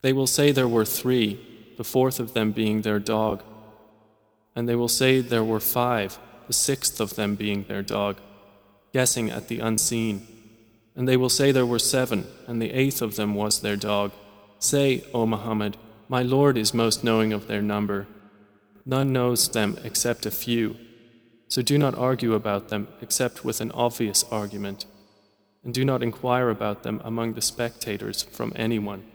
They will say there were 3, the 4th of them being their dog. And they will say there were 5, the 6th of them being their dog, guessing at the unseen. And they will say there were 7, and the 8th of them was their dog. Say, O Muhammad, my Lord is most knowing of their number. None knows them except a few. So do not argue about them except with an obvious argument, and do not inquire about them among the spectators from anyone.